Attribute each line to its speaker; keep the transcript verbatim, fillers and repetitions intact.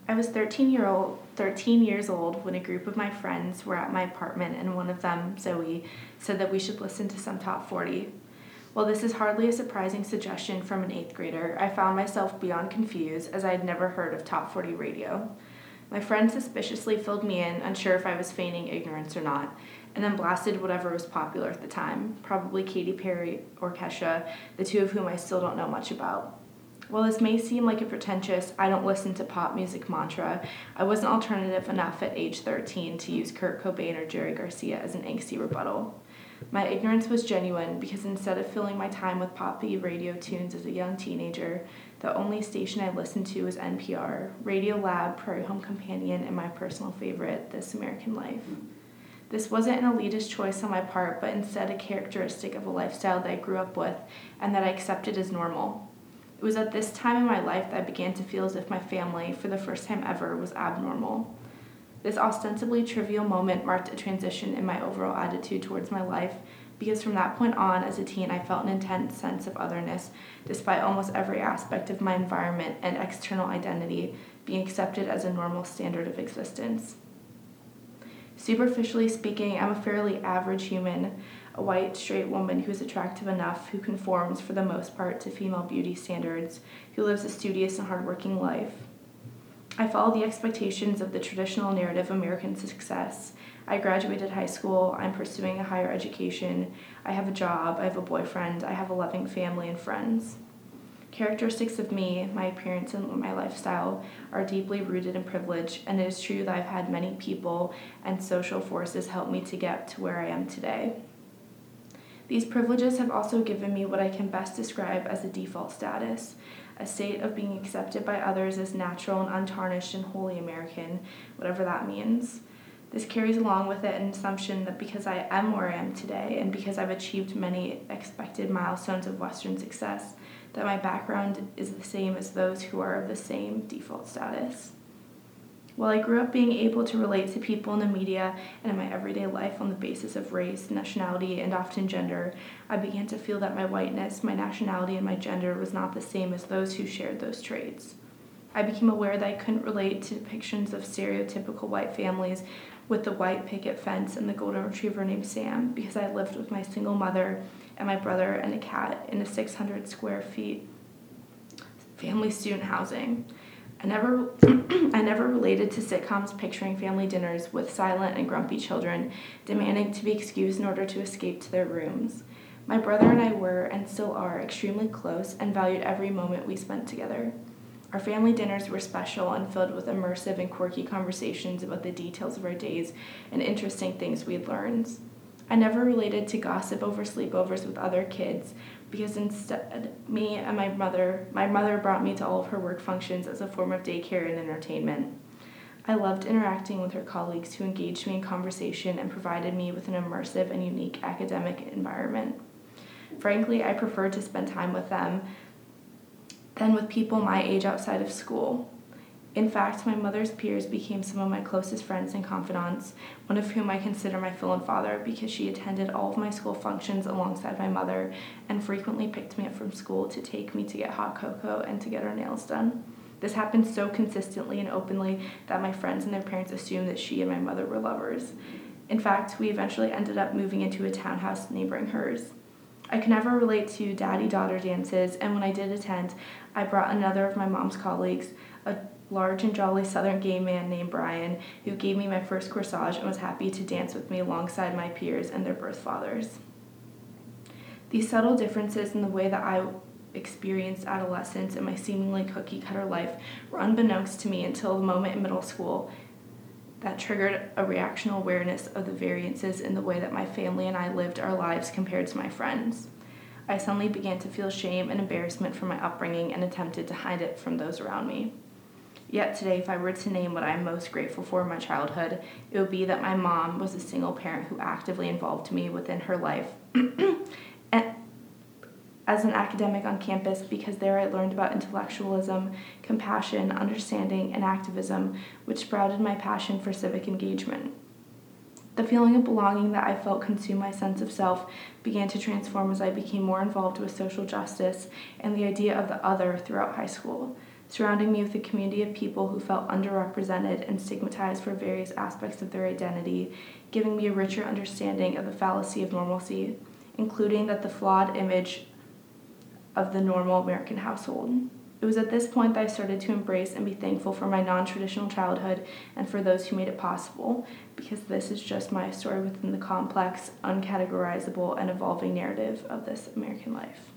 Speaker 1: I was thirteen year old, thirteen years old when a group of my friends were at my apartment and one of them, Zoe, said that we should listen to some top forty. While this is hardly a surprising suggestion from an eighth grader, I found myself beyond confused as I had never heard of top forty radio. My friend suspiciously filled me in, unsure if I was feigning ignorance or not, and then blasted whatever was popular at the time, probably Katy Perry or Kesha, the two of whom I still don't know much about. While this may seem like a pretentious, I don't listen to pop music mantra, I wasn't alternative enough at age thirteen to use Kurt Cobain or Jerry Garcia as an angsty rebuttal. My ignorance was genuine because instead of filling my time with poppy radio tunes as a young teenager, the only station I listened to was N P R, Radio Lab, Prairie Home Companion, and my personal favorite, This American Life. This wasn't an elitist choice on my part, but instead a characteristic of a lifestyle that I grew up with and that I accepted as normal. It was at this time in my life that I began to feel as if my family, for the first time ever, was abnormal. This ostensibly trivial moment marked a transition in my overall attitude towards my life, because from that point on, as a teen, I felt an intense sense of otherness, despite almost every aspect of my environment and external identity being accepted as a normal standard of existence. Superficially speaking, I'm a fairly average human, a white, straight woman who is attractive enough, who conforms, for the most part, to female beauty standards, who lives a studious and hardworking life. I follow the expectations of the traditional narrative of American success. I graduated high school, I'm pursuing a higher education, I have a job, I have a boyfriend, I have a loving family and friends. Characteristics of me, my appearance, and my lifestyle are deeply rooted in privilege, and it is true that I've had many people and social forces help me to get to where I am today. These privileges have also given me what I can best describe as a default status, a state of being accepted by others as natural and untarnished and wholly American, whatever that means. This carries along with it an assumption that because I am where I am today, and because I've achieved many expected milestones of Western success, that my background is the same as those who are of the same default status. While I grew up being able to relate to people in the media and in my everyday life on the basis of race, nationality, and often gender, I began to feel that my whiteness, my nationality, and my gender was not the same as those who shared those traits. I became aware that I couldn't relate to depictions of stereotypical white families with the white picket fence and the golden retriever named Sam because I lived with my single mother and my brother and a cat in a six hundred square feet family student housing. I never, I never related to sitcoms picturing family dinners with silent and grumpy children demanding to be excused in order to escape to their rooms. My brother and I were, and still are, extremely close and valued every moment we spent together. Our family dinners were special and filled with immersive and quirky conversations about the details of our days and interesting things we had learned. I never related to gossip over sleepovers with other kids because instead, me and my mother, my mother brought me to all of her work functions as a form of daycare and entertainment. I loved interacting with her colleagues who engaged me in conversation and provided me with an immersive and unique academic environment. Frankly, I preferred to spend time with them than with people my age outside of school. In fact, my mother's peers became some of my closest friends and confidants, one of whom I consider my full and father because she attended all of my school functions alongside my mother and frequently picked me up from school to take me to get hot cocoa and to get our nails done. This happened so consistently and openly that my friends and their parents assumed that she and my mother were lovers. In fact, we eventually ended up moving into a townhouse neighboring hers. I could never relate to daddy-daughter dances, and when I did attend, I brought another of my mom's colleagues, a large and jolly southern gay man named Brian, who gave me my first corsage and was happy to dance with me alongside my peers and their birth fathers. These subtle differences in the way that I experienced adolescence and my seemingly cookie-cutter life were unbeknownst to me until the moment in middle school that triggered a reactional awareness of the variances in the way that my family and I lived our lives compared to my friends. I suddenly began to feel shame and embarrassment for my upbringing and attempted to hide it from those around me. Yet today, if I were to name what I am most grateful for in my childhood, it would be that my mom was a single parent who actively involved me within her life and as an academic on campus, because there I learned about intellectualism, compassion, understanding, and activism, which sprouted my passion for civic engagement. The feeling of belonging that I felt consume my sense of self began to transform as I became more involved with social justice and the idea of the other throughout high school. surrounding me with a community of people who felt underrepresented and stigmatized for various aspects of their identity, giving me a richer understanding of the fallacy of normalcy, including that the flawed image of the normal American household. It was at this point that I started to embrace and be thankful for my non-traditional childhood and for those who made it possible, because this is just my story within the complex, uncategorizable, and evolving narrative of this American life.